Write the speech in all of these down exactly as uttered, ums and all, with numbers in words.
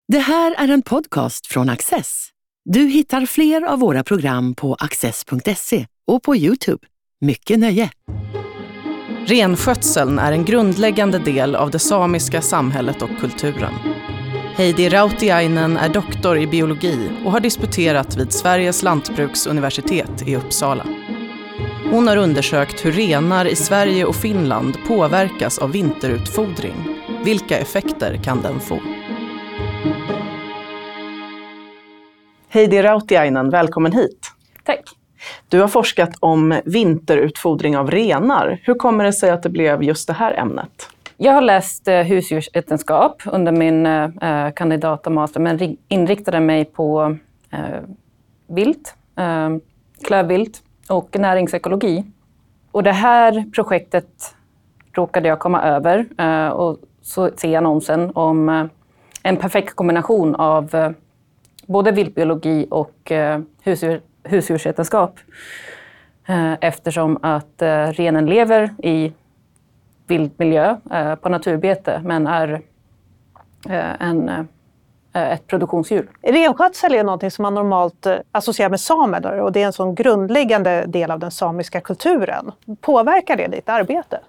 Det här är en podcast från Access. Du hittar fler av våra program på access punkt se och på YouTube. Mycket nöje! Renskötseln är en grundläggande del av det samiska samhället och kulturen. Heidi Rautiainen är doktor i biologi och har disputerat vid Sveriges lantbruksuniversitet i Uppsala. Hon har undersökt hur renar i Sverige och Finland påverkas av vinterutfodring. Vilka effekter kan den få? Heidi Rautiainen, välkommen hit. Tack. Du har forskat om vinterutfodring av renar. Hur kommer det sig att det blev just det här ämnet? Jag har läst eh, husdjursvetenskap under min eh, kandidat och master, men ri- inriktade mig på eh, vilt, eh, klövvilt och näringsekologi. Och det här projektet råkade jag komma över eh, och så ser jag annonsen om eh, en perfekt kombination av eh, både viltbiologi och eh, husdjur, husdjursvetenskap. Eh, eftersom att eh, renen lever i vildmiljö eh, på naturbete, men är eh, en, eh, ett produktionsdjur. Renskötsel är något som man normalt eh, associerar med samer och det är en sån grundläggande del av den samiska kulturen. Påverkar det ditt arbete?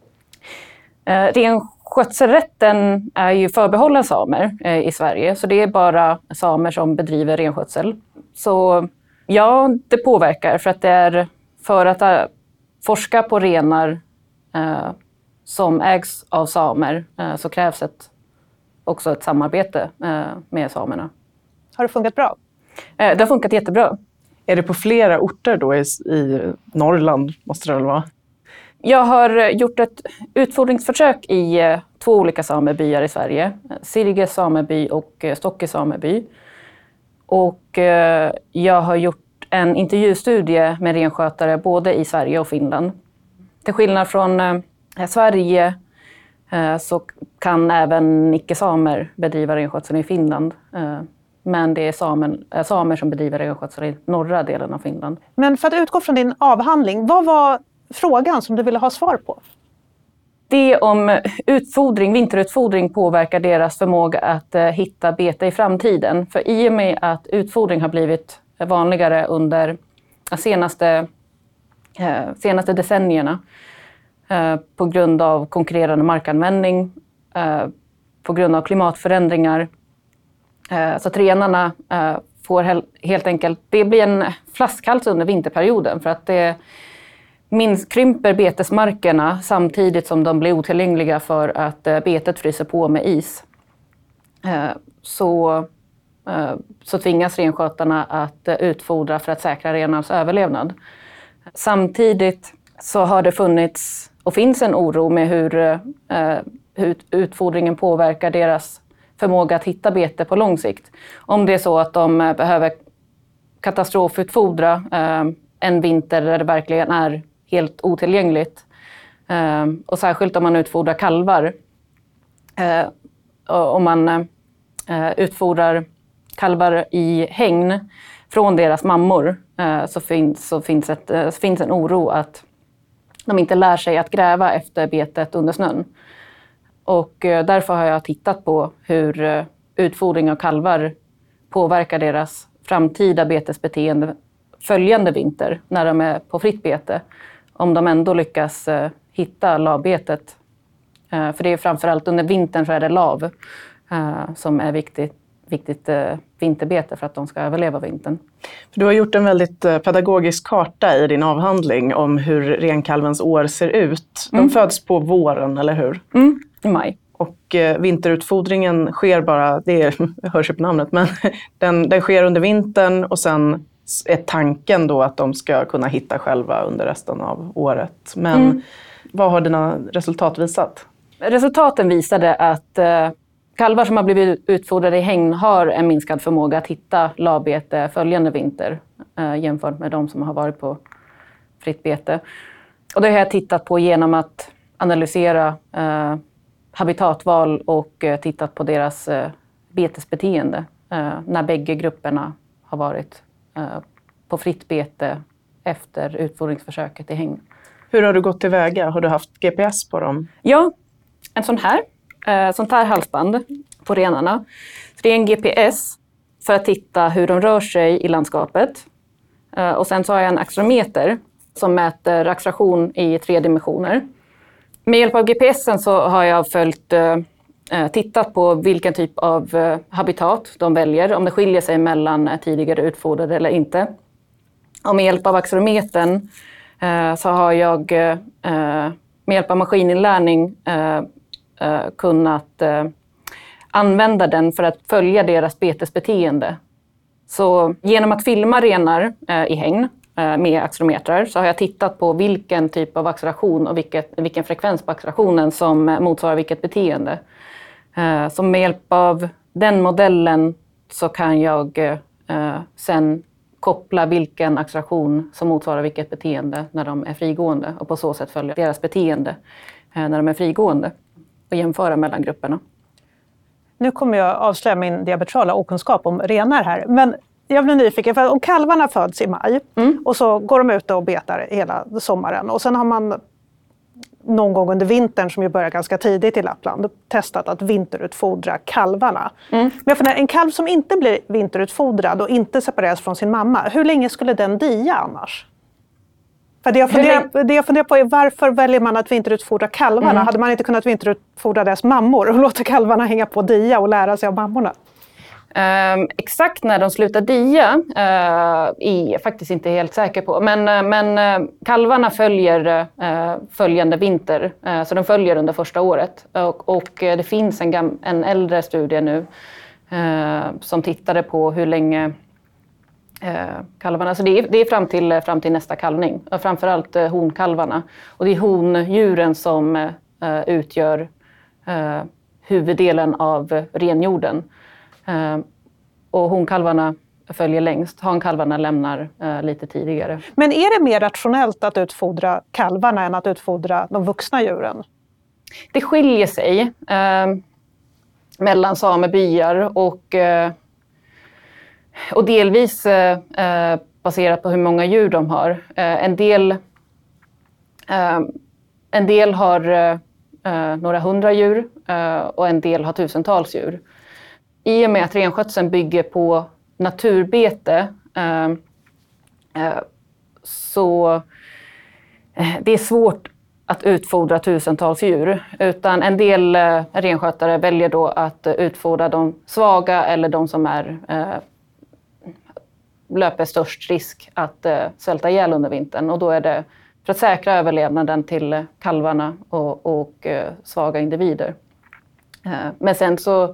Eh, renskötselrätten är ju förbehållen samer eh, i Sverige, så det är bara samer som bedriver renskötsel. Så ja, det påverkar för att det är för att äh, forska på renar äh, som ägs av samer äh, så krävs ett, också ett samarbete äh, med samerna. Har det funkat bra? Äh, det har funkat jättebra. Är det på flera orter då i, i Norrland, måste det väl vara? Jag har gjort ett utfodringsförsök i äh, två olika samebyar i Sverige. Sirge sameby och äh, Stocke sameby. Och äh, jag har gjort en intervjustudie med renskötare både i Sverige och Finland. Till skillnad från eh, Sverige eh, så kan även icke-samer bedriva renskötsel i Finland. Eh, men det är samen, eh, samer som bedriver renskötsel i norra delen av Finland. Men för att utgå från din avhandling, vad var frågan som du ville ha svar på? Det om utfodring, vinterutfodring påverkar deras förmåga att eh, hitta bete i framtiden. För i och med att utfodring har blivit vanligare under de senaste, eh, senaste decennierna eh, på grund av konkurrerande markanvändning, eh, på grund av klimatförändringar. Eh, så att renarna eh, får he- helt enkelt, det blir en flaskhals under vinterperioden för att det minst krymper betesmarkerna samtidigt som de blir otillgängliga för att eh, betet fryser på med is. Eh, så så tvingas renskötarna att utfodra för att säkra renarnas överlevnad. Samtidigt så har det funnits och finns en oro med hur, hur utfodringen påverkar deras förmåga att hitta bete på lång sikt. Om det är så att de behöver katastrofutfodra en vinter där det verkligen är helt otillgängligt. Och särskilt om man utfodrar kalvar. Om man utfodrar kalvar i hägn från deras mammor eh, så, finns, så finns, ett, eh, finns en oro att de inte lär sig att gräva efter betet under snön. Och eh, därför har jag tittat på hur eh, utfodring av kalvar påverkar deras framtida betesbeteende följande vinter när de är på fritt bete. Om de ändå lyckas eh, hitta lavbetet. Eh, för det är framförallt under vintern så är det lav eh, som är viktigt. viktigt eh, vinterbete för att de ska överleva vintern. Du har gjort en väldigt eh, pedagogisk karta i din avhandling om hur renkalvens år ser ut. De mm. föds på våren, eller hur? Mm, i maj. Och eh, vinterutfodringen sker bara, det är, hörs ju på namnet, men den, den sker under vintern och sen är tanken då att de ska kunna hitta själva under resten av året. Men mm. vad har dina resultat visat? Resultaten visade att eh, kalvar som har blivit utfodrade i hägn har en minskad förmåga att hitta lavbete följande vinter eh, jämfört med de som har varit på fritt bete. Och det har jag tittat på genom att analysera eh, habitatval och eh, tittat på deras eh, betesbeteende eh, när bägge grupperna har varit eh, på fritt bete efter utfodringsförsöket i hägn. Hur har du gått tillväga? Har du haft G P S på dem? Ja, en sån här. Eh, sånt här halsband på renarna. Så det är en G P S för att titta hur de rör sig i landskapet. Och sen så har jag en accelerometer som mäter acceleration i tre dimensioner. Med hjälp av G P S'en så har jag följt, eh, tittat på vilken typ av eh, habitat de väljer, om det skiljer sig mellan tidigare utfodrade eller inte. Och med hjälp av accelerometern eh, så har jag eh, med hjälp av maskininlärning eh, eh, kunnat eh, använda den för att följa deras betesbeteende. Så genom att filma renar eh, i hägn eh, med accelerometrar så har jag tittat på vilken typ av acceleration och vilket, vilken frekvens på accelerationen som eh, motsvarar vilket beteende. Eh, så med hjälp av den modellen så kan jag eh, sen koppla vilken acceleration som motsvarar vilket beteende när de är frigående och på så sätt följa deras beteende eh, när de är frigående och jämföra mellan grupperna. Nu kommer jag avslöja min diametrala okunskap om renar här. Men jag blir nyfiken, för om kalvarna föds i maj mm. och så går de ut och betar hela sommaren. Och sen har man någon gång under vintern, som ju börjar ganska tidigt i Lappland, testat att vinterutfodra kalvarna. Mm. Men jag funderar, en kalv som inte blir vinterutfodrad och inte separeras från sin mamma, hur länge skulle den dia annars? För det jag, funderar, det jag funderar på är varför väljer man att vinterutfodra kalvarna? Mm. Hade man inte kunnat vinterutfodra deras mammor och låta kalvarna hänga på och dia och lära sig av mammorna? Um, exakt när de slutar dia uh, är jag faktiskt inte helt säker på. Men, uh, men uh, kalvarna följer uh, följande vinter, uh, så de följer under första året. Och, och uh, det finns en, gam- en äldre studie nu uh, som tittade på hur länge Eh, kalvarna. Så det är, det är fram, till, fram till nästa kalvning. Och framförallt eh, honkalvarna. Och det är hondjuren som eh, utgör eh, huvuddelen av renjorden. Eh, och honkalvarna följer längst. Hankalvarna lämnar eh, lite tidigare. Men är det mer rationellt att utfodra kalvarna än att utfodra de vuxna djuren? Det skiljer sig eh, mellan samebyar och eh, Och delvis eh, baserat på hur många djur de har. Eh, en, del, eh, en del har eh, några hundra djur eh, och en del har tusentals djur. I och med att renskötseln bygger på naturbete eh, eh, så eh, det är svårt att utfodra tusentals djur. Utan en del eh, renskötare väljer då att utfodra de svaga eller de som är eh, löper störst risk att eh, svälta ihjäl under vintern. Och då är det för att säkra överlevnaden till kalvarna och, och eh, svaga individer. Eh, men sen så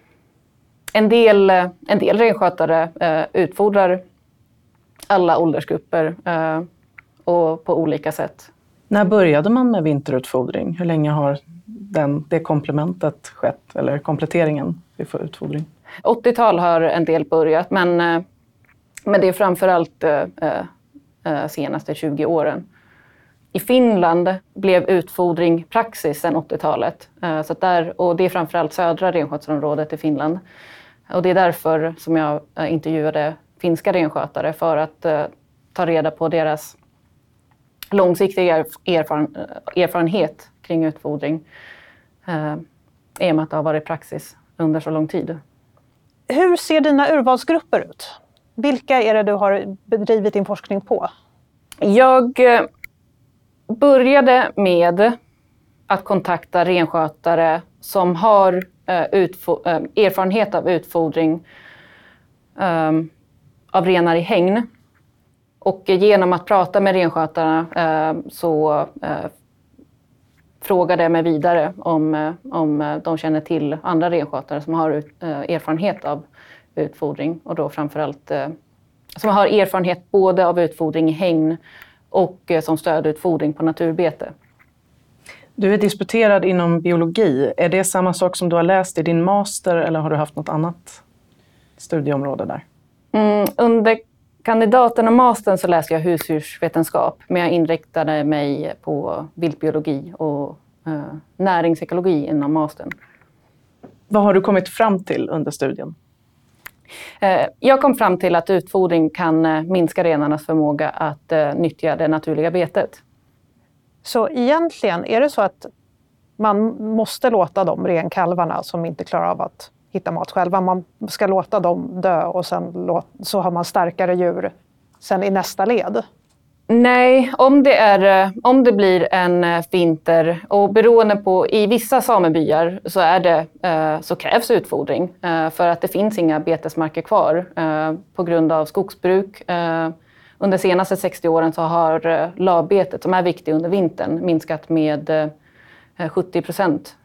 en del, en del renskötare eh, utfodrar alla åldersgrupper eh, och på olika sätt. När började man med vinterutfodring? Hur länge har den, det komplementet skett, eller kompletteringen för utfodring? åttiotal har en del börjat, men eh, Men det är framförallt eh, eh, senaste tjugo åren. I Finland blev utfodring praxis sedan åttiotalet. Eh, så där, och det är framförallt södra renskötselområdet i Finland. Och det är därför som jag eh, intervjuade finska renskötare för att eh, ta reda på deras långsiktiga erfaren, erfarenhet kring utfodring. Eh, I och med att det har varit praxis under så lång tid. Hur ser dina urvalsgrupper ut? Vilka är det du har bedrivit din forskning på? Jag började med att kontakta renskötare som har utfo- erfarenhet av utfodring um, av renar i hägn. Och genom att prata med renskötarna uh, så uh, frågade jag mig vidare om, uh, om de känner till andra renskötare som har ut, uh, erfarenhet av utfodring, och då framförallt eh, som har erfarenhet både av utfodring i hägn och eh, som stödutfodring på naturbete. Du är disputerad inom biologi. Är det samma sak som du har läst i din master, eller har du haft något annat studieområde där? Mm, under kandidaten och mastern så läste jag husdjursvetenskap, men jag inriktade mig på viltbiologi och eh, näringsekologi inom mastern. Vad har du kommit fram till under studien? Jag kom fram till att utfodring kan minska renarnas förmåga att nyttja det naturliga betet. Så egentligen är det så att man måste låta de renkalvarna som inte klarar av att hitta mat själva. Man ska låta dem dö och sen låt, så har man starkare djur sen i nästa led. Nej, om det, är, om det blir en vinter och beroende på i vissa samebyar så, är det, så krävs utfodring för att det finns inga betesmarker kvar på grund av skogsbruk. Under de senaste sextio åren så har lavbetet, som är viktigt under vintern, minskat med sjuttio procent.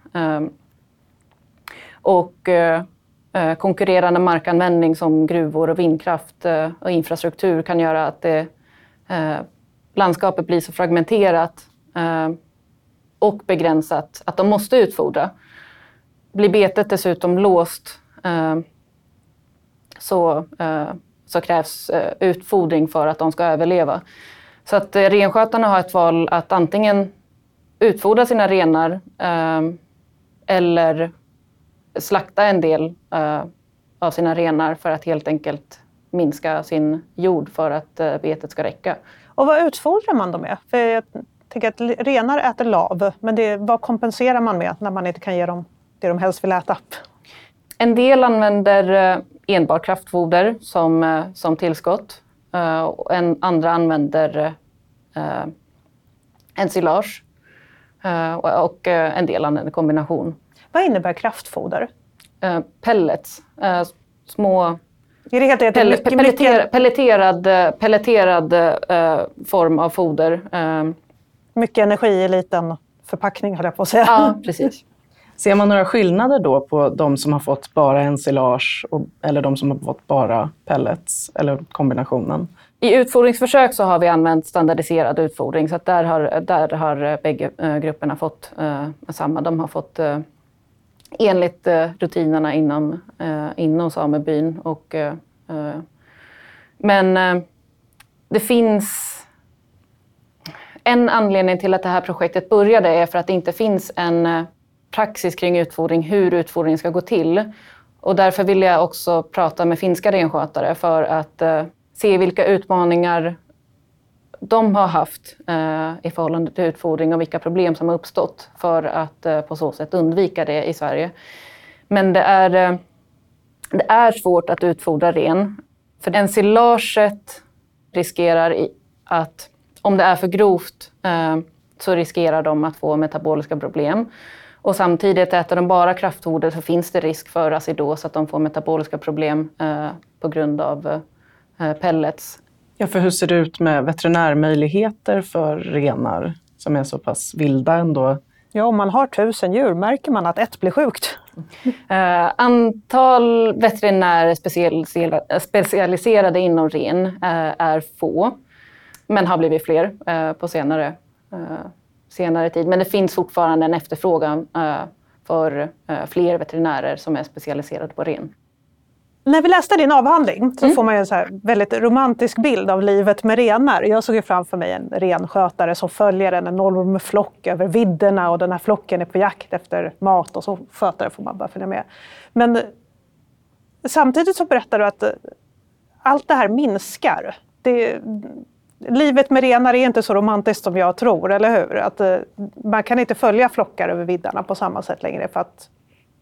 Och konkurrerande markanvändning som gruvor och vindkraft och infrastruktur kan göra att det Eh, landskapet blir så fragmenterat eh, och begränsat att de måste utfodra. Blir betet dessutom låst eh, så, eh, så krävs eh, utfodring för att de ska överleva. Så att eh, renskötarna har ett val att antingen utfodra sina renar eh, eller slakta en del eh, av sina renar för att helt enkelt minska sin jord för att uh, betet ska räcka. Och vad utfodrar man då med? För jag tänker att renar äter lav, men det, vad kompenserar man med när man inte kan ge dem det de helst vill äta? En del använder uh, enbart kraftfoder som, uh, som tillskott. Uh, och en, andra använder uh, ensilage uh, och, och uh, en del använder kombination. Vad innebär kraftfoder? Uh, pellets, uh, små... Är det helt enkelt Pell- mycket, pelleter- mycket... Pelleterad, pelleterad uh, form av foder. Uh, mycket energi i liten förpackning, höll jag på att säga. Ja, precis. Ser man några skillnader då på de som har fått bara ensilage och, eller de som har fått bara pellets eller kombinationen? I utfodringsförsök så har vi använt standardiserad utfodring så att där har, där har bägge uh, grupperna fått uh, samma. De har fått uh, enligt uh, rutinerna inom, uh, inom samebyn. Och, uh, uh, men uh, det finns en anledning till att det här projektet började är för att det inte finns en uh, praxis kring utfodring, hur utfodring ska gå till. Och därför vill jag också prata med finska renskötare för att uh, se vilka utmaningar de har haft uh, i förhållande till utfodring och vilka problem som har uppstått för att uh, på så sätt undvika det i Sverige. Men det är, uh, det är svårt att utfodra ren. För ensilaget riskerar i att om det är för grovt uh, så riskerar de att få metaboliska problem. Och samtidigt äter de bara kraftfoder så finns det risk för acidos, att de får metaboliska problem uh, på grund av uh, pellets. Ja, för hur ser det ut med veterinärmöjligheter för renar som är så pass vilda ändå? Ja, om man har tusen djur märker man att ett blir sjukt. Uh, antal veterinärer specialiserade, specialiserade inom ren uh, är få, men har blivit fler uh, på senare, uh, senare tid. Men det finns fortfarande en efterfrågan uh, för uh, fler veterinärer som är specialiserade på ren. När vi läste din avhandling så mm. får man ju en så här väldigt romantisk bild av livet med renar. Jag såg ju framför mig en renskötare som följer en enorm flock över vidderna och den här flocken är på jakt efter mat och så skötare får man bara följa med. Men samtidigt så berättar du att allt det här minskar. Det, livet med renar är inte så romantiskt som jag tror, eller hur? Att man kan inte följa flockar över viddarna på samma sätt längre för att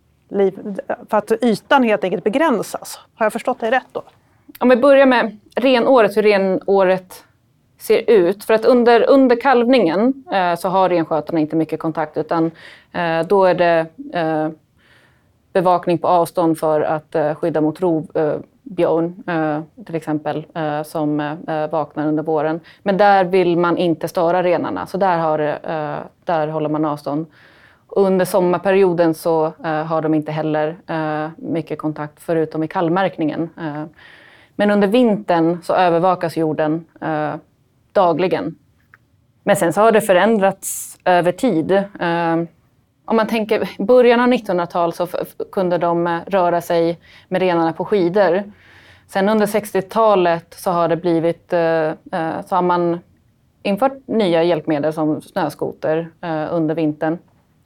Liv, för att ytan helt enkelt begränsas. Har jag förstått det rätt då? Om vi börjar med renåret, hur renåret ser ut. För att under, under kalvningen eh, så har renskötarna inte mycket kontakt utan eh, då är det eh, bevakning på avstånd för att eh, skydda mot rovbjörn eh, till exempel eh, som eh, vaknar under våren. Men där vill man inte störa renarna så där, har, eh, där håller man avstånd. Under sommarperioden så uh, har de inte heller uh, mycket kontakt förutom i kallmärkningen. Uh, men under vintern så övervakas jorden uh, dagligen. Men sen så har det förändrats över tid. Uh, om man tänker början av nittonhundratalet så f- kunde de uh, röra sig med renarna på skidor. Sen under sextiotalet så har det blivit, uh, uh, så har man infört nya hjälpmedel som snöskoter uh, under vintern.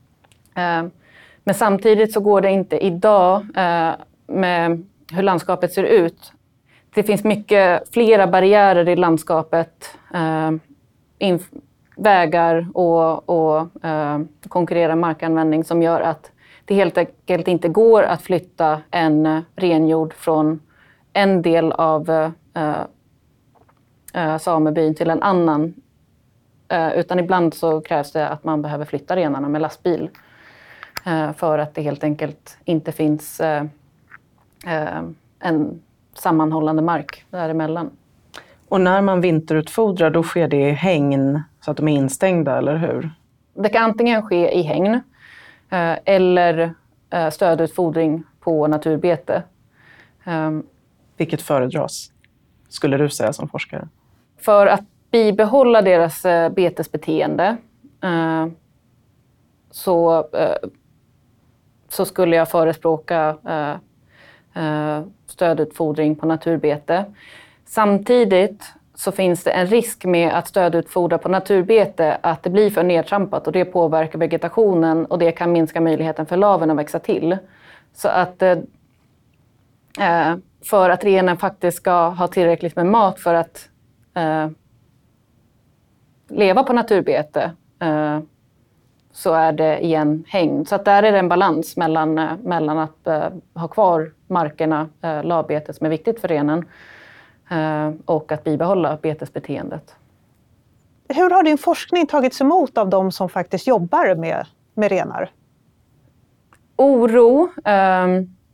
Men samtidigt så går det inte idag med hur landskapet ser ut. Det finns mycket flera barriärer i landskapet, vägar och, och konkurrerande markanvändning som gör att det det helt enkelt inte går att flytta en renhjord från en del av eh, eh, samebyn till en annan. Eh, utan ibland så krävs det att man behöver flytta renarna med lastbil. Eh, för att det helt enkelt inte finns eh, eh, en sammanhållande mark däremellan. Och när man vinterutfodrar, då sker det i hägn så att de är instängda, eller hur? Det kan antingen ske i hägn eh, eller eh, stödutfodring på naturbete. Um, Vilket föredras, skulle du säga som forskare? För att bibehålla deras eh, betesbeteende eh, så, eh, så skulle jag förespråka eh, eh, stödutfodring på naturbete. Samtidigt så finns det en risk med att stödutfodra på naturbete att det blir för nedtrampat och det påverkar vegetationen och det kan minska möjligheten för laven att växa till. Så att eh, för att renen faktiskt ska ha tillräckligt med mat för att eh, leva på naturbete eh, så är det igen hägn. Så att där är det en balans mellan, eh, mellan att eh, ha kvar markerna, eh, lavbetet som är viktigt för renen, eh, och att bibehålla betesbeteendet. Hur har din forskning tagits emot av de som faktiskt jobbar med, med renar? Oro. Eh,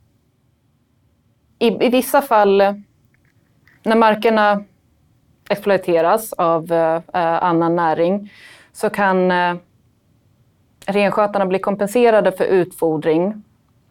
i, I vissa fall, när markerna exploateras av eh, annan näring, så kan eh, renskötarna bli kompenserade för utfodring.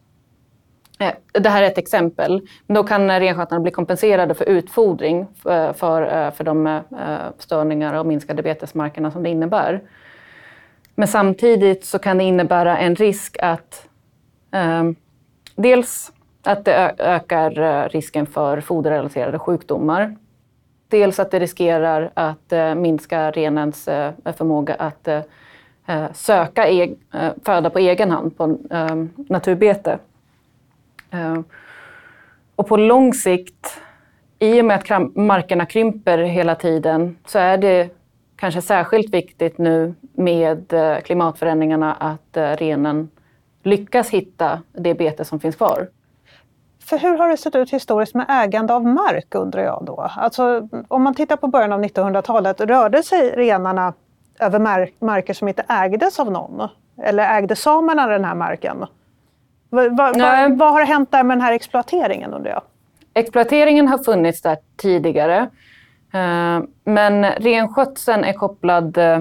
Eh, det här är ett exempel. Då kan renskötarna bli kompenserade för utfodring för, för, för de eh, störningar och minskade betesmarkerna som det innebär. Men samtidigt så kan det innebära en risk att eh, dels att det ökar risken för foderrelaterade sjukdomar. Dels att det riskerar att eh, minska renens eh, förmåga att eh, söka eg- eh, föda på egen hand på eh, naturbete. Eh, och på lång sikt, i och med att kram- markerna krymper hela tiden, så är det kanske särskilt viktigt nu med eh, klimatförändringarna att eh, renen lyckas hitta det bete som finns kvar. För hur har det sett ut historiskt med ägande av mark, undrar jag då? Alltså, om man tittar på början av nittonhundratalet, rörde sig renarna över mark- marker som inte ägdes av någon? Eller ägde samerna den här marken? Va, va, va, vad har hänt där med den här exploateringen, undrar jag? Exploateringen har funnits där tidigare. Eh, men renskötseln är kopplad... Eh,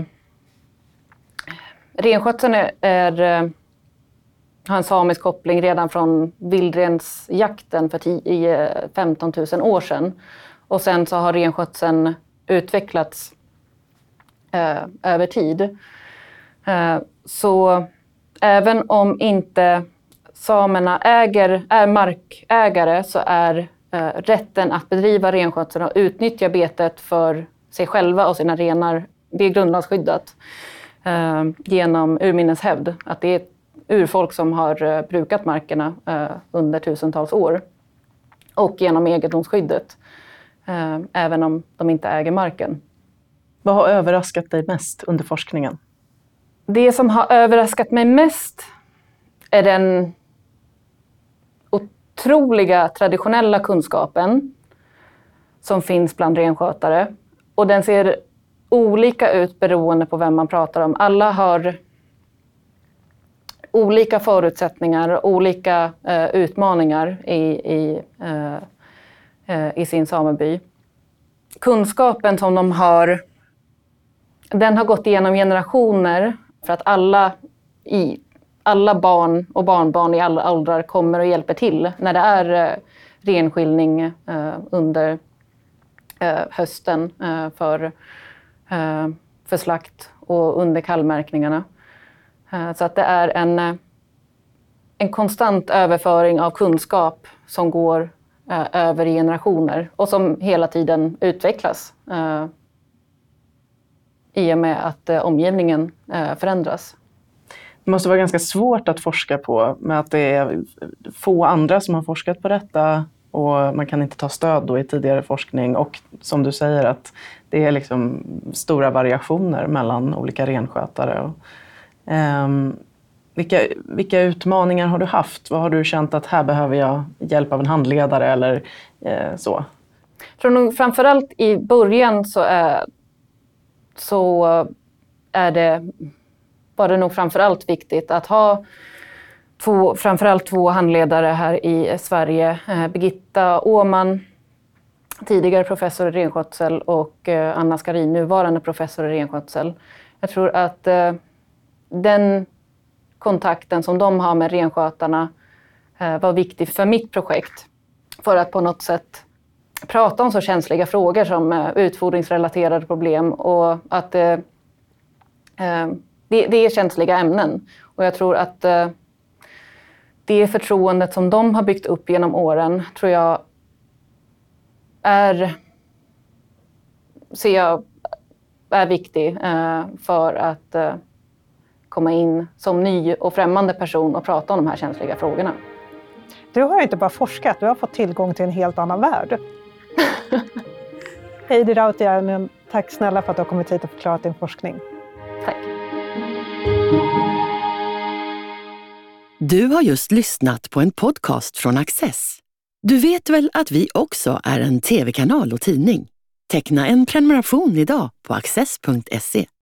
renskötseln är... är har en samisk koppling redan från vildrensjakten för tio, femton tusen år sedan. Och sen så har renskötseln utvecklats eh, över tid. Eh, så även om inte samerna äger, är markägare, så är eh, rätten att bedriva renskötsel och utnyttja betet för sig själva och sina renar, det är grundlagsskyddat eh, genom urminnes hävd. Att det är urfolk som har uh, brukat markerna uh, under tusentals år. Och genom egendomsskyddet. Uh, även om de inte äger marken. Vad har överraskat dig mest under forskningen? Det som har överraskat mig mest är den otroliga traditionella kunskapen som finns bland renskötare. Och den ser olika ut beroende på vem man pratar om. Alla har olika förutsättningar, olika eh, utmaningar i, i, eh, eh, i sin sameby. Kunskapen som de har, den har gått igenom generationer för att alla, i, alla barn och barnbarn i alla åldrar kommer och hjälper till när det är eh, renskiljning eh, under eh, hösten eh, för, eh, för slakt och under kallmärkningarna. Så att det är en, en konstant överföring av kunskap som går eh, över generationer och som hela tiden utvecklas eh, i och med att eh, omgivningen eh, förändras. Det måste vara ganska svårt att forska på, med att det är få andra som har forskat på detta och man kan inte ta stöd då i tidigare forskning, och som du säger att det är liksom stora variationer mellan olika renskötare. Och, Um, Vilka, vilka utmaningar har du haft? Vad har du känt att här behöver jag hjälp av en handledare eller eh, så? Jag tror nog framförallt i början så är, så är det, var det nog framförallt viktigt att ha två, framförallt två handledare här i Sverige. Eh, Birgitta Åhman, tidigare professor i renskötsel, och eh, Anna Skarin, nuvarande professor i renskötsel. Jag tror att eh, den kontakten som de har med renskötarna eh, var viktig för mitt projekt. För att på något sätt prata om så känsliga frågor som eh, utfodringsrelaterade problem, och att eh, eh, det, det är känsliga ämnen. Och jag tror att eh, det förtroendet som de har byggt upp genom åren tror jag är, ser jag, är viktig eh, för att eh, komma in som ny och främmande person och prata om de här känsliga frågorna. Du har inte bara forskat, du har fått tillgång till en helt annan värld. Heidi Rautiainen, tack snälla för att du har kommit hit och förklarat din forskning. Tack. Du har just lyssnat på en podcast från Access. Du vet väl att vi också är en tv-kanal och tidning? Teckna en prenumeration idag på access punkt se.